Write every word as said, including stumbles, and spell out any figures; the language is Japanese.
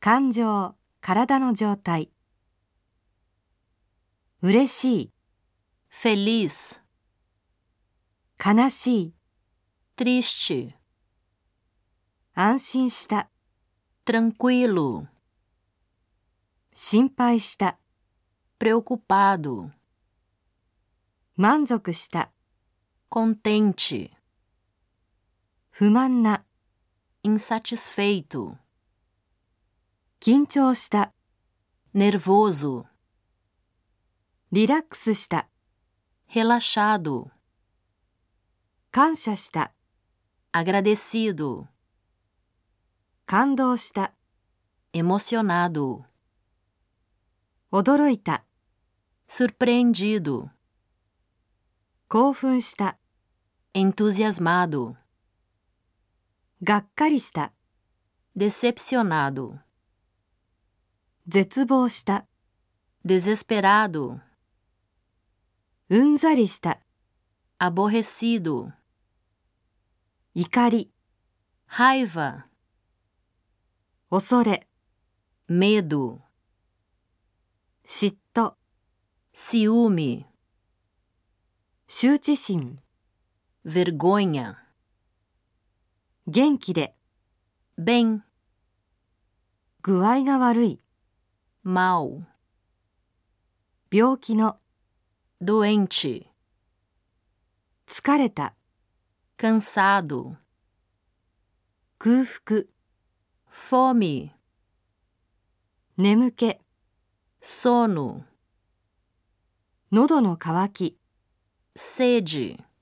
感情、体の状態。嬉しい、 feliz, 悲しい、 triste, 安心した、 tranquilo, 心配した、 preocupado, 満足した、 contente, 不満な、 insatisfeito, 緊張した、 nervoso, リラックスした、 relaxado, 感謝した、 agradecido, 感動した、 emocionado, 驚いた、 surpreendido, 興奮した、 entusiasmado, がっかりした、 decepcionado, 絶望した、 desesperado, うんざりした、 aborrecido, 怒り、 raiva, 恐れ、 medo, 嫉妬、 ciúme, 羞恥心、 vergonha, 元気で、 bem, 具合が悪い、 mal, 病気の、 doente, 疲れた、 cansado, 空腹、 fome, 眠気、 sono, 喉の渇き。 sede.